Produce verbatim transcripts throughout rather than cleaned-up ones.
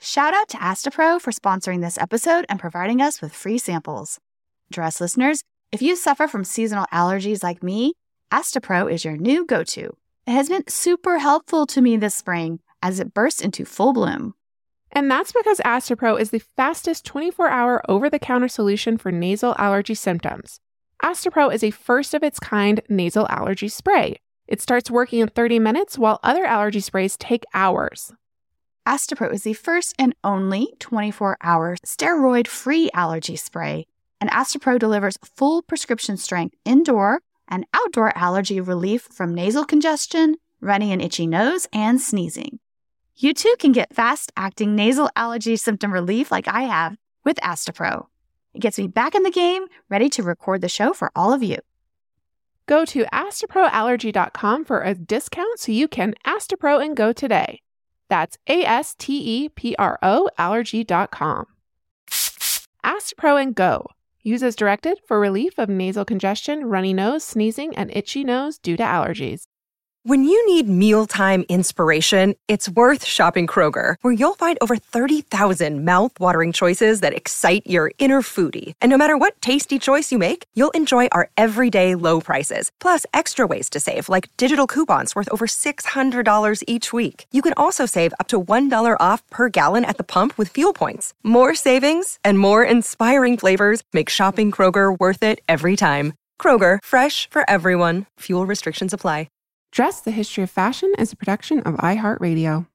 Shout out to Astepro for sponsoring this episode and providing us with free samples. Dress listeners, if you suffer from seasonal allergies like me, Astepro is your new go-to. It has been super helpful to me this spring as it bursts into full bloom. And that's because Astepro is the fastest twenty-four hour over-the-counter solution for nasal allergy symptoms. Astepro is a first-of-its-kind nasal allergy spray. It starts working in thirty minutes, while other allergy sprays take hours. Astepro is the first and only twenty-four hour steroid-free allergy spray, and Astepro delivers full prescription strength indoor and outdoor allergy relief from nasal congestion, runny and itchy nose, and sneezing. You too can get fast-acting nasal allergy symptom relief like I have with Astepro. It gets me back in the game, ready to record the show for all of you. Go to astepro allergy dot com for a discount so you can Astepro and go today. That's A S T E P R O allergy dot com. Astepro and go. Use as directed for relief of nasal congestion, runny nose, sneezing, and itchy nose due to allergies. When you need mealtime inspiration, it's worth shopping Kroger, where you'll find over thirty thousand mouth-watering choices that excite your inner foodie. And no matter what tasty choice you make, you'll enjoy our everyday low prices, plus extra ways to save, like digital coupons worth over six hundred dollars each week. You can also save up to one dollar off per gallon at the pump with fuel points. More savings and more inspiring flavors make shopping Kroger worth it every time. Kroger, fresh for everyone. Fuel restrictions apply. Dress the History of Fashion is a production of iHeartRadio.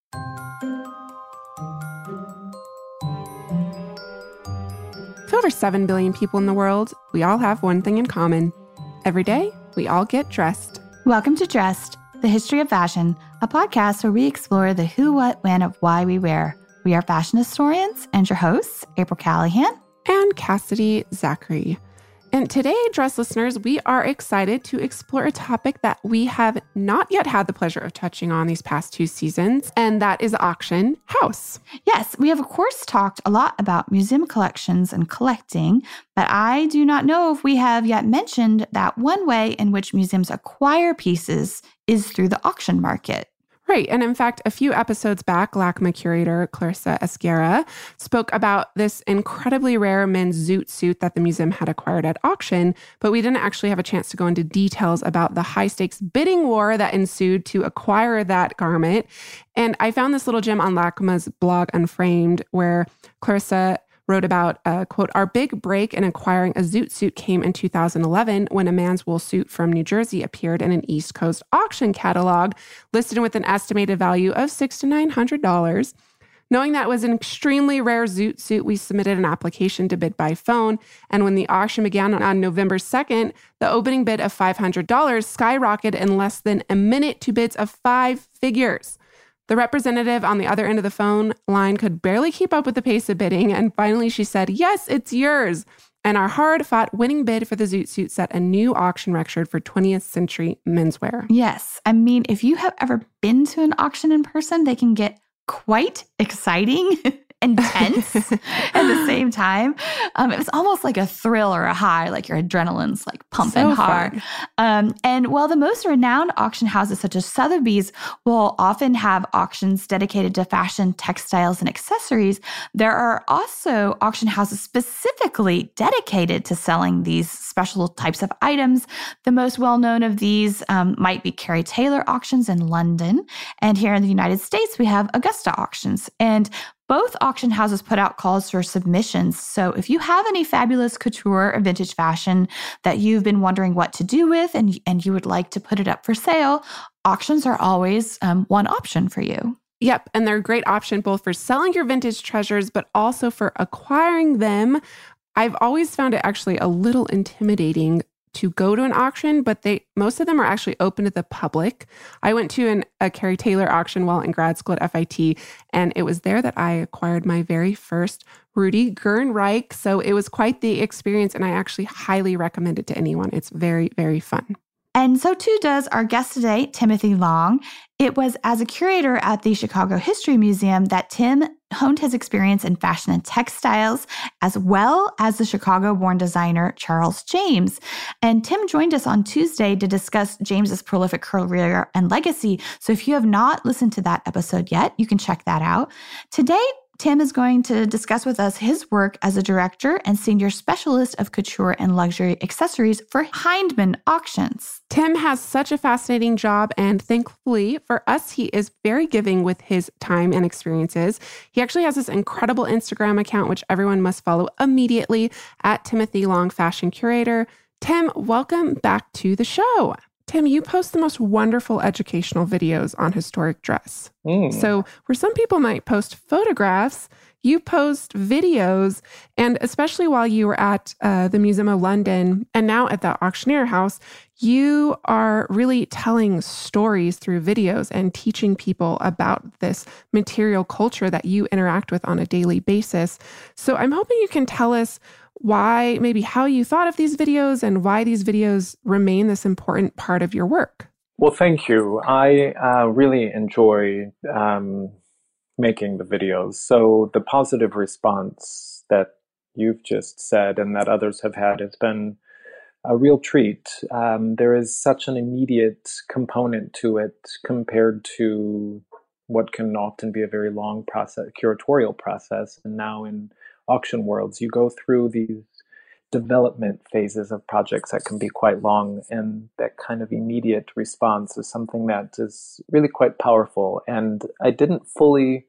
With over seven billion people in the world, we all have one thing in common. Every day, we all get dressed. Welcome to Dressed, the History of Fashion, a podcast where we explore the who, what, when of why we wear. We are fashion historians and your hosts, April Callahan and Cassidy Zachary. And today, Dress listeners, we are excited to explore a topic that we have not yet had the pleasure of touching on these past two seasons, and that is auction house. Yes, we have, of course, talked a lot about museum collections and collecting, but I do not know if we have yet mentioned that one way in which museums acquire pieces is through the auction market. Right. And in fact, a few episodes back, LACMA curator Clarissa Esguerra spoke about this incredibly rare men's zoot suit that the museum had acquired at auction, but we didn't actually have a chance to go into details about the high-stakes bidding war that ensued to acquire that garment. And I found this little gem on LACMA's blog Unframed, where Clarissa wrote about, uh, quote, our big break in acquiring a zoot suit came in two thousand eleven when a man's wool suit from New Jersey appeared in an East Coast auction catalog listed with an estimated value of six hundred to nine hundred dollars. Knowing that was an extremely rare zoot suit, we submitted an application to bid by phone. And when the auction began on November second, the opening bid of five hundred dollars skyrocketed in less than a minute to bids of five figures. The representative on the other end of the phone line could barely keep up with the pace of bidding, and finally she said, yes, it's yours. And our hard-fought winning bid for the zoot suit set a new auction record for twentieth century menswear. Yes. I mean, if you have ever been to an auction in person, they can get quite exciting. Intense at the same time. Um, it was almost like a thrill or a high, like your adrenaline's like pumping so hard. Um, and while the most renowned auction houses such as Sotheby's will often have auctions dedicated to fashion, textiles, and accessories, there are also auction houses specifically dedicated to selling these special types of items. The most well-known of these um, might be Carrie Taylor Auctions in London. And here in the United States, we have Augusta Auctions. And both auction houses put out calls for submissions. So if you have any fabulous couture or vintage fashion that you've been wondering what to do with and, and you would like to put it up for sale, auctions are always um, one option for you. Yep. And they're a great option both for selling your vintage treasures, but also for acquiring them. I've always found it actually a little intimidating to go to an auction, but they most of them are actually open to the public. I went to an, a Carrie Taylor auction while in grad school at F I T, and it was there that I acquired my very first Rudy Gernreich. So it was quite the experience, and I actually highly recommend it to anyone. It's very, very fun. And so too does our guest today, Timothy Long. It was as a curator at the Chicago History Museum that Tim honed his experience in fashion and textiles, as well as the Chicago-born designer Charles James. And Tim joined us on Tuesday to discuss James's prolific career and legacy. So if you have not listened to that episode yet, you can check that out. Today, Tim is going to discuss with us his work as a director and senior specialist of couture and luxury accessories for Hindman Auctions. Tim has such a fascinating job, and thankfully for us, he is very giving with his time and experiences. He actually has this incredible Instagram account, which everyone must follow immediately, at Timothy Long Fashion Curator. Tim, welcome back to the show. Tim, you post the most wonderful educational videos on historic dress. Mm. So where some people might post photographs, you post videos, and especially while you were at uh, the Museum of London and now at the Auctioneer House, you are really telling stories through videos and teaching people about this material culture that you interact with on a daily basis. So I'm hoping you can tell us why, maybe how you thought of these videos and why these videos remain this important part of your work. Well, thank you. I uh, really enjoy um, making the videos. So the positive response that you've just said and that others have had has been a real treat. Um, there is such an immediate component to it compared to what can often be a very long process, curatorial process. And now in auction worlds, you go through these development phases of projects that can be quite long, and that kind of immediate response is something that is really quite powerful. And I didn't fully,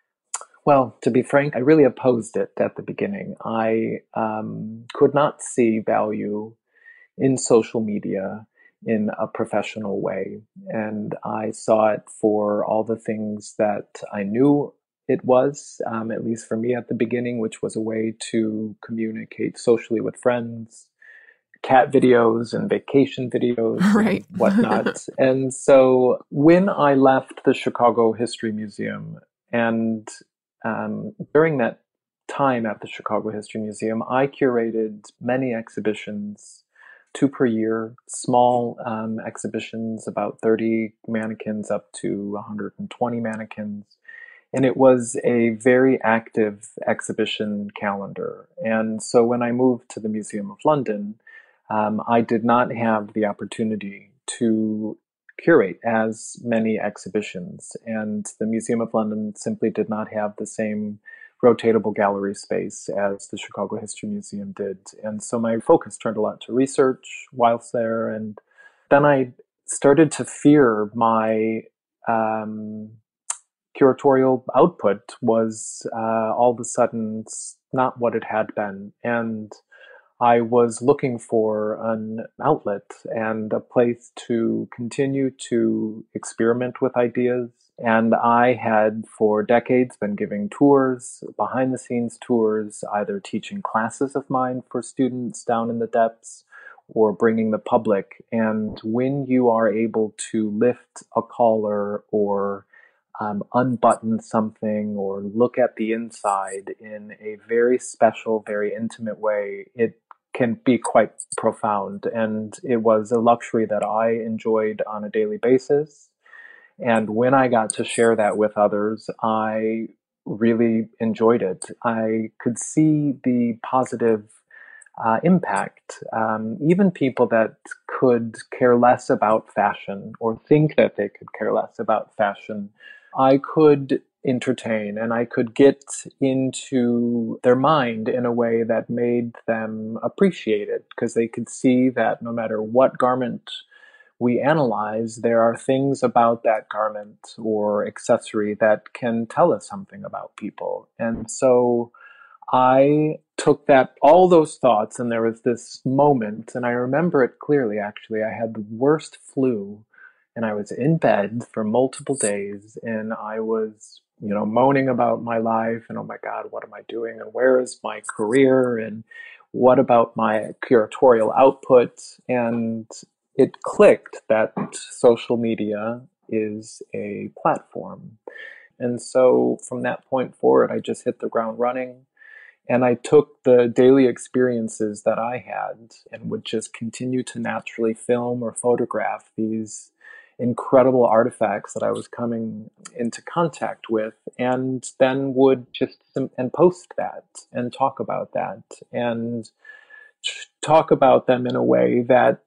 well, to be frank, I really opposed it at the beginning. I um, could not see value in social media in a professional way, and I saw it for all the things that I knew it was, um, at least for me at the beginning, which was a way to communicate socially with friends, cat videos and vacation videos, right, and whatnot. And so when I left the Chicago History Museum, and um, during that time at the Chicago History Museum, I curated many exhibitions, two per year, small um, exhibitions, about thirty mannequins up to one hundred twenty mannequins. And it was a very active exhibition calendar. And so when I moved to the Museum of London, um, I did not have the opportunity to curate as many exhibitions. And the Museum of London simply did not have the same rotatable gallery space as the Chicago History Museum did. And so my focus turned a lot to research whilst there. And then I started to fear my um, curatorial output was uh, all of a sudden not what it had been. And I was looking for an outlet and a place to continue to experiment with ideas. And I had for decades been giving tours, behind the scenes tours, either teaching classes of mine for students down in the depths or bringing the public. And when you are able to lift a collar or Um, unbutton something or look at the inside in a very special, very intimate way, it can be quite profound. And it was a luxury that I enjoyed on a daily basis. And when I got to share that with others, I really enjoyed it. I could see the positive uh, impact. Um, even people that could care less about fashion or think that they could care less about fashion, I could entertain and I could get into their mind in a way that made them appreciate it, because they could see that no matter what garment we analyze, there are things about that garment or accessory that can tell us something about people. And so I took that, all those thoughts, and there was this moment, and I remember it clearly actually. I had the worst flu. And I was in bed for multiple days, and I was, you know, moaning about my life and, oh my God, what am I doing? And where is my career? And what about my curatorial output? And it clicked that social media is a platform. And so from that point forward, I just hit the ground running. And I took the daily experiences that I had and would just continue to naturally film or photograph these incredible artifacts that I was coming into contact with, and then would just and post that and talk about that and talk about them in a way that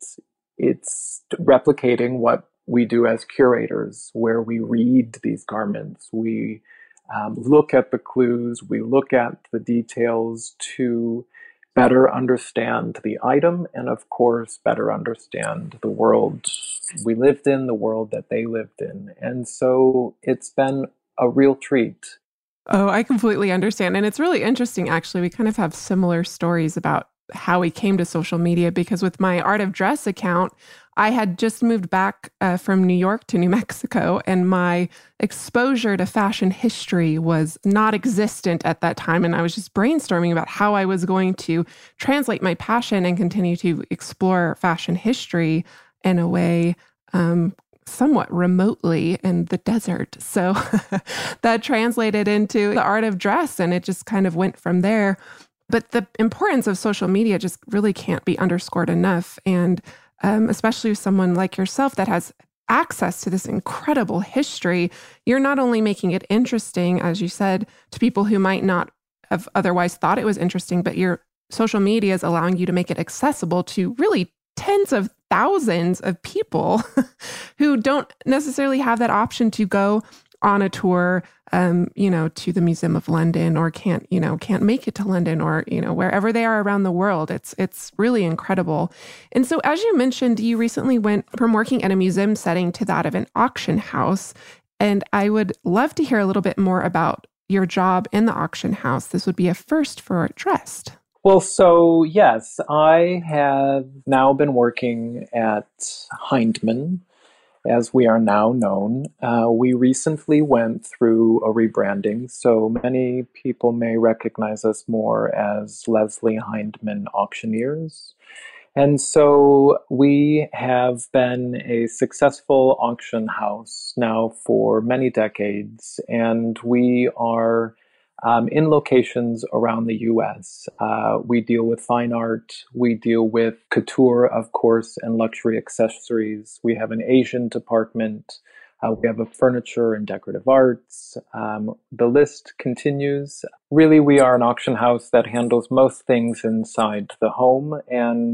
it's replicating what we do as curators, where we read these garments, we um, look at the clues, we look at the details to better understand the item, and of course, better understand the world we lived in, the world that they lived in. And so it's been a real treat. Oh, I completely understand. And it's really interesting, actually. We kind of have similar stories about how we came to social media, because with my Art of Dress account, I had just moved back uh, from New York to New Mexico, and my exposure to fashion history was not existent at that time. And I was just brainstorming about how I was going to translate my passion and continue to explore fashion history in a way um, somewhat remotely in the desert. So that translated into the Art of Dress, and it just kind of went from there. But the importance of social media just really can't be underscored enough. And um, especially with someone like yourself that has access to this incredible history, you're not only making it interesting, as you said, to people who might not have otherwise thought it was interesting, but your social media is allowing you to make it accessible to really tens of thousands of people who don't necessarily have that option to go on a tour, um, you know, to the Museum of London, or can't, you know, can't make it to London, or, you know, wherever they are around the world. It's, it's really incredible. And so, as you mentioned, you recently went from working in a museum setting to that of an auction house. And I would love to hear a little bit more about your job in the auction house. This would be a first for Dressed. Well, so yes, I have now been working at Hindman, as we are now known. Uh, we recently went through a rebranding, so many people may recognize us more as Leslie Hindman Auctioneers. And so we have been a successful auction house now for many decades, and we are Um, in locations around the U S. Uh, we deal with fine art, we deal with couture, of course, and luxury accessories. We have an Asian department, uh, we have a furniture and decorative arts. Um, the list continues. Really, we are an auction house that handles most things inside the home, and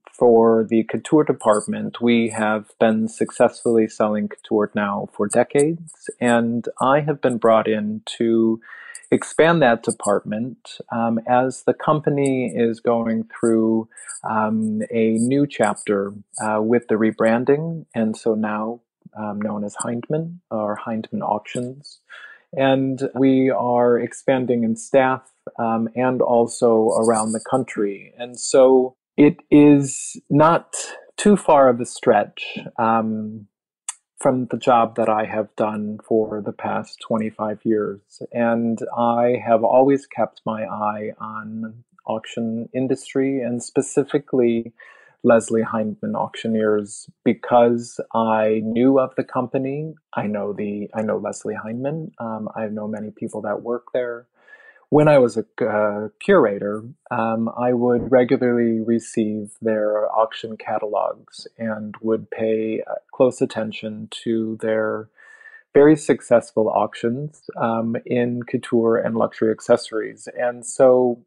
for the couture department, we have been successfully selling couture now for decades, and I have been brought in to expand that department um, as the company is going through um, a new chapter uh, with the rebranding, and so now um, known as Hindman or Hindman Auctions. And we are expanding in staff um, and also around the country. And so it is not too far of a stretch um, from the job that I have done for the past twenty-five years. And I have always kept my eye on auction industry, and specifically Leslie Hindman Auctioneers, because I knew of the company. I know the I know Leslie Hindman. Um, I know many people that work there. When I was a uh, curator, um, I would regularly receive their auction catalogs and would pay uh, close attention to their very successful auctions um, in couture and luxury accessories. And so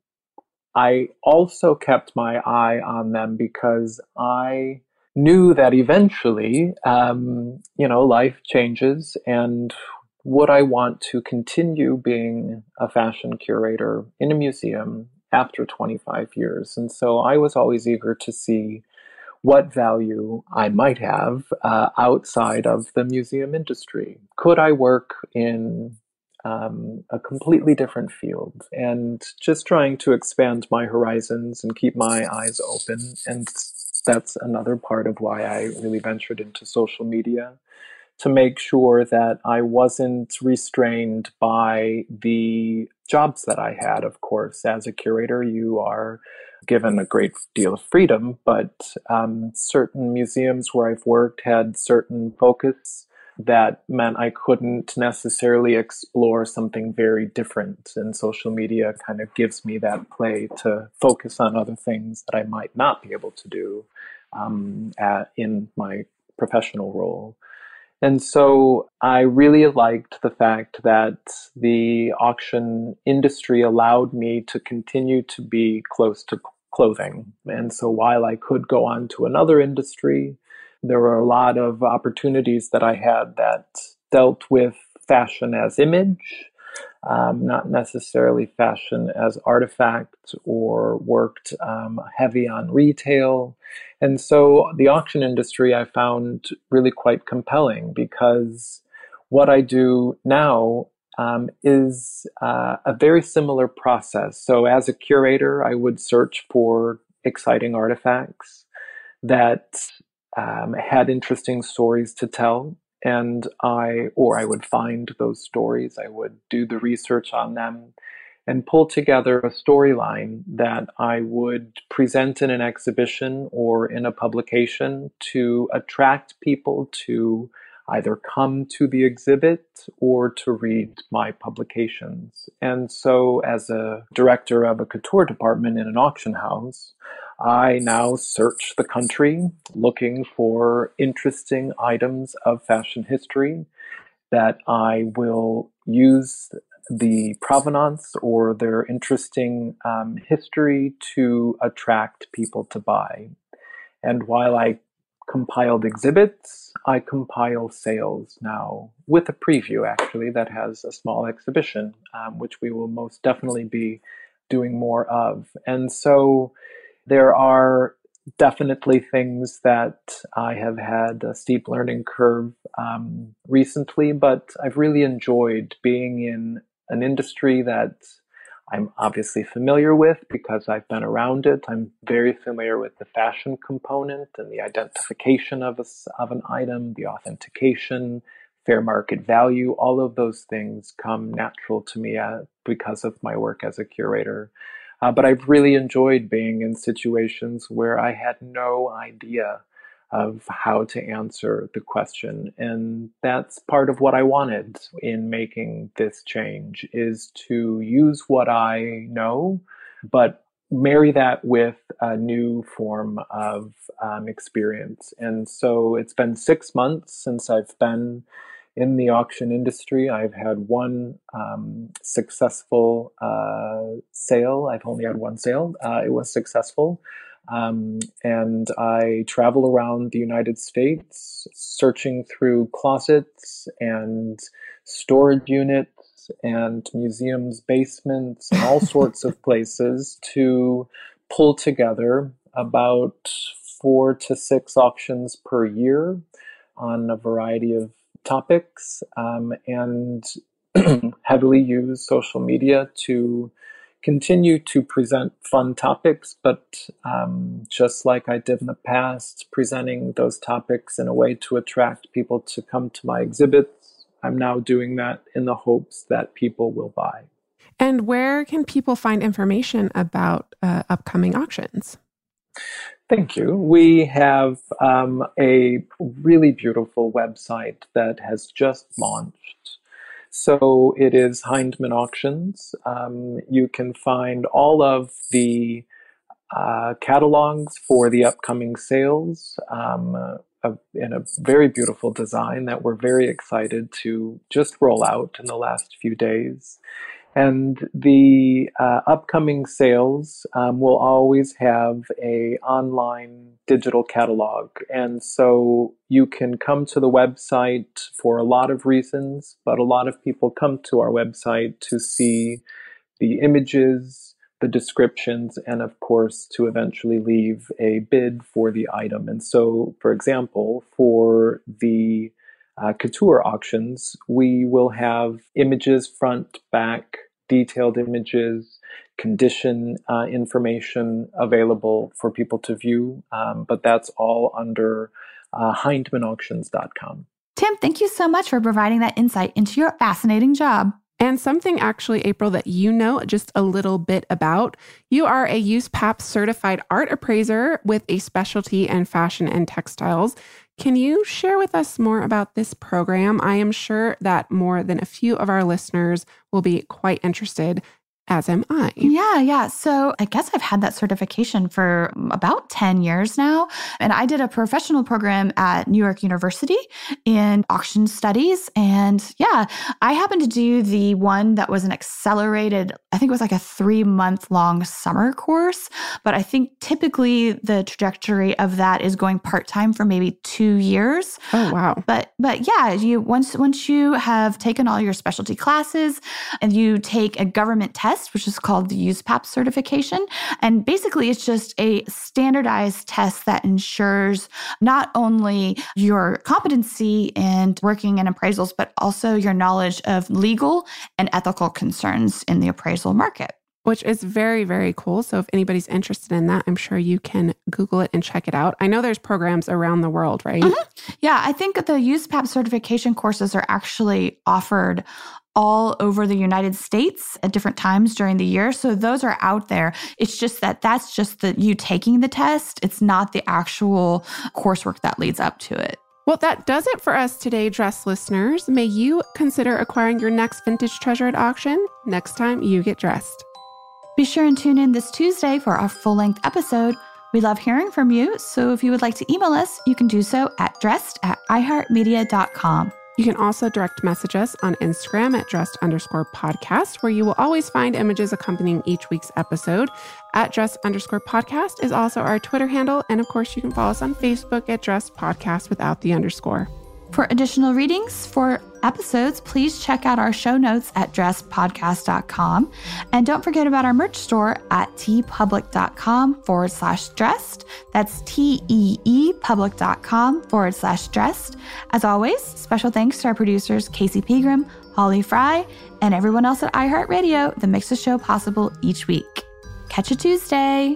I also kept my eye on them because I knew that eventually, um, you know, life changes, and would I want to continue being a fashion curator in a museum after twenty-five years? And so I was always eager to see what value I might have uh, outside of the museum industry. Could I work in um, a completely different field? And just trying to expand my horizons and keep my eyes open. And that's another part of why I really ventured into social media, to make sure that I wasn't restrained by the jobs that I had. Of course, as a curator, you are given a great deal of freedom, but um, certain museums where I've worked had certain focus that meant I couldn't necessarily explore something very different. And social media kind of gives me that play to focus on other things that I might not be able to do um, at, in my professional role. And so I really liked the fact that the auction industry allowed me to continue to be close to clothing. And so while I could go on to another industry, there were a lot of opportunities that I had that dealt with fashion as image, um, not necessarily fashion as artifact, or worked um, heavy on retail. And so the auction industry I found really quite compelling, because what I do now um, is uh, a very similar process. So as a curator, I would search for exciting artifacts that um, had interesting stories to tell. And I, or I would find those stories, I would do the research on them and pull together a storyline that I would present in an exhibition or in a publication to attract people to either come to the exhibit or to read my publications. And so as a director of a couture department in an auction house, I now search the country looking for interesting items of fashion history that I will use the provenance or their interesting um, history to attract people to buy. And while I compiled exhibits, I compile sales now, with a preview actually that has a small exhibition, um, which we will most definitely be doing more of. And so there are definitely things that I have had a steep learning curve um, recently, but I've really enjoyed being in an industry that I'm obviously familiar with because I've been around it. I'm very familiar with the fashion component and the identification of, a, of an item, the authentication, fair market value. All of those things come natural to me uh, because of my work as a curator. Uh, but I've really enjoyed being in situations where I had no idea of how to answer the question. And that's part of what I wanted in making this change, is to use what I know, but marry that with a new form of um, experience. And so it's been six months since I've been in the auction industry. I've had one um, successful uh, sale. I've only had one sale. Uh, it was successful. Um, and I travel around the United States searching through closets and storage units and museums' basements and all sorts of places to pull together about four to six auctions per year on a variety of topics, um, and heavily use social media to continue to present fun topics, but um, just like I did in the past, presenting those topics in a way to attract people to come to my exhibits, I'm now doing that in the hopes that people will buy. And where can people find information about uh, upcoming auctions? Thank you. We have um, a really beautiful website that has just launched. So it is Hindman Auctions. Um, you can find all of the uh, catalogs for the upcoming sales um, uh, in a very beautiful design that we're very excited to just roll out in the last few days. And the uh, upcoming sales um, will always have a online digital catalog. And so you can come to the website for a lot of reasons, but a lot of people come to our website to see the images, the descriptions, and of course to eventually leave a bid for the item. And so, for example, for the Uh, couture auctions, we will have images front, back, detailed images, condition uh, information available for people to view, um, but that's all under uh, hindman auctions dot com. Tim, thank you so much for providing that insight into your fascinating job. And something actually, April, that you know just a little bit about. You are a U S P A P certified art appraiser with a specialty in fashion and textiles. Can you share with us more about this program? I am sure that more than a few of our listeners will be quite interested. as am I. Yeah, yeah. So I guess I've had that certification for about ten years now. And I did a professional program at New York University in auction studies. And yeah, I happened to do the one that was an accelerated, I think it was like a three month long summer course. But I think typically the trajectory of that is going part-time for maybe two years. Oh, wow. But but yeah, you once once you have taken all your specialty classes and you take a government test, which is called the U S P A P certification. And basically, it's just a standardized test that ensures not only your competency in working in appraisals, but also your knowledge of legal and ethical concerns in the appraisal market. Which is very, very cool. So if anybody's interested in that, I'm sure you can Google it and check it out. I know there's programs around the world, right? Mm-hmm. Yeah, I think the U S P A P certification courses are actually offered all over the United States at different times during the year. So those are out there. It's just that that's just the you taking the test. It's not the actual coursework that leads up to it. Well, that does it for us today, Dressed listeners. May you consider acquiring your next vintage treasure at auction next time you get dressed. Be sure and tune in this Tuesday for our full-length episode. We love hearing from you, so if you would like to email us, you can do so at dressed at iheartmedia dot com. You can also direct message us on Instagram at dressed underscore podcast, where you will always find images accompanying each week's episode. At dressed underscore podcast is also our Twitter handle. And of course, you can follow us on Facebook at dressed podcast without the underscore. For additional readings for episodes, please check out our show notes at dressed podcast dot com. And don't forget about our merch store at teepublic.com forward slash dressed. That's T-E-E public.com forward slash dressed. As always, special thanks to our producers, Casey Pegram, Holly Fry, and everyone else at iHeartRadio that makes the show possible each week. Catch you Tuesday.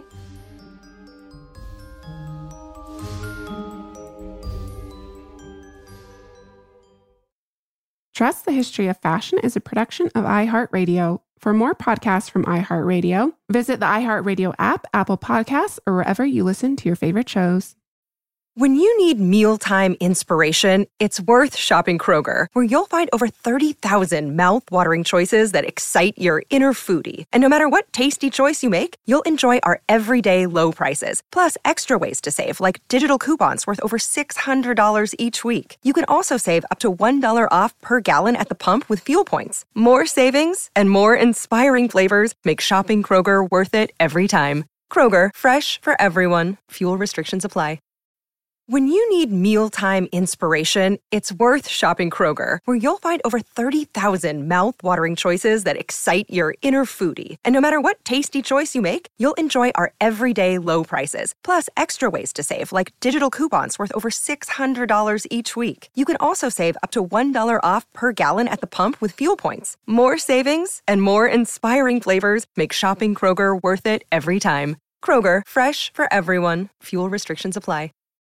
Dressed: The History of Fashion is a production of iHeartRadio. For more podcasts from iHeartRadio, visit the iHeartRadio app, Apple Podcasts, or wherever you listen to your favorite shows. When you need mealtime inspiration, it's worth shopping Kroger, where you'll find over thirty thousand mouth-watering choices that excite your inner foodie. And no matter what tasty choice you make, you'll enjoy our everyday low prices, plus extra ways to save, like digital coupons worth over six hundred dollars each week. You can also save up to one dollar off per gallon at the pump with fuel points. More savings and more inspiring flavors make shopping Kroger worth it every time. Kroger, fresh for everyone. Fuel restrictions apply. When you need mealtime inspiration, it's worth shopping Kroger, where you'll find over thirty thousand mouth-watering choices that excite your inner foodie. And no matter what tasty choice you make, you'll enjoy our everyday low prices, plus extra ways to save, like digital coupons worth over six hundred dollars each week. You can also save up to one dollar off per gallon at the pump with fuel points. More savings and more inspiring flavors make shopping Kroger worth it every time. Kroger, fresh for everyone. Fuel restrictions apply.